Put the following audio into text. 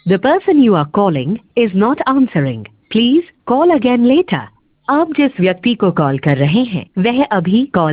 The person you are calling is not answering. Please call again later. आप जिस व्यक्ति को कॉल कर रहे हैं वह अभी कॉल